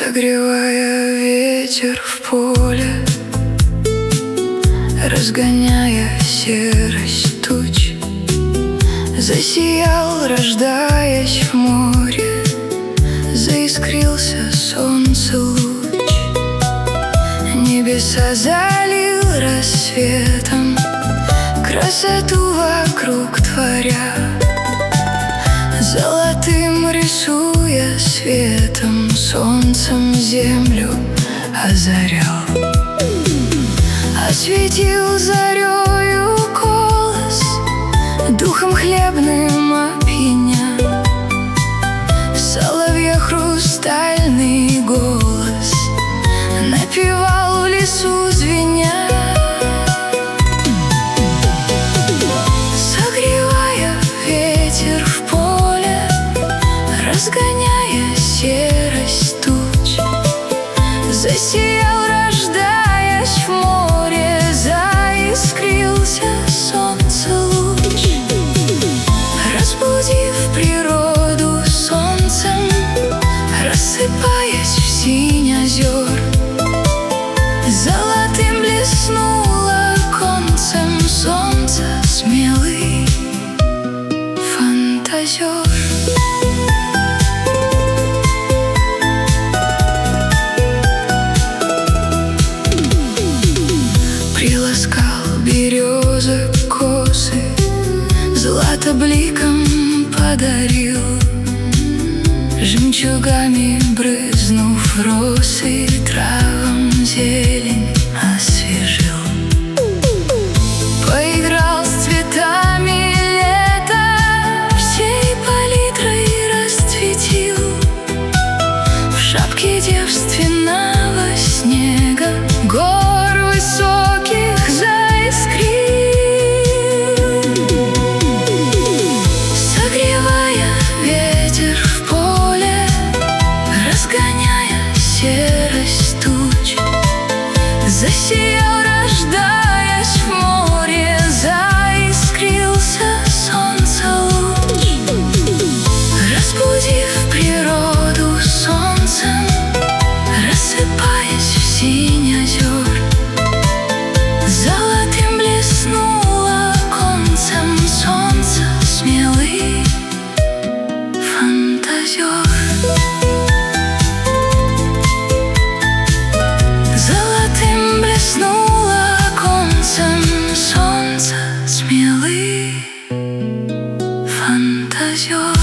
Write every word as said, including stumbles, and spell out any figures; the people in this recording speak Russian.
Согревая ветер в поле, разгоняя серость туч, засиял, рождаясь в море, заискрился солнце луч. Небеса залил рассветом, красоту вокруг творя, золотым рисуя светом, солнцем землю озарял. Осветил зарею колос, духом хлебным опьяня, соловья хрустальный голос напевал в лесу звеня. Согревая ветер в поле, разгоняя серость туч, засиял, рождаясь в море, заискрился солнце луч. Разбудив природу солнцем, рассыпаясь в синь озер, золотым блеснуло концем солнца смелый фантазер. Приласкал березы косы, злато бликом подарил, жемчугами брызнув росы, травам зелень освежил. Поиграл с цветами лета, всей палитрой расцветил, в шапке девственного снега гор высоких заискрил. Согревая ветер в поле, разгоняя серость туч, засиял, рождаясь в море, заискрился солнце луч. Разбудив природу солнцем, рассыпаясь в синь озер, золотым блеснуло концем солнца смелый фантазер. Золотым блеснуло концем солнца смелый фантазер.